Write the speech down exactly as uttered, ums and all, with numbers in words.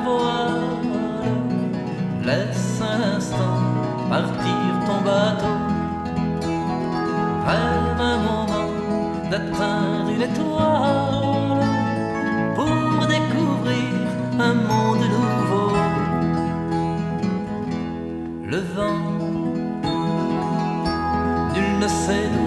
voile. Laisse un instant partir ton bateau. Rêve un moment d'atteindre une étoile pour découvrir un monde nouveau. Le vent, nul ne sait d'où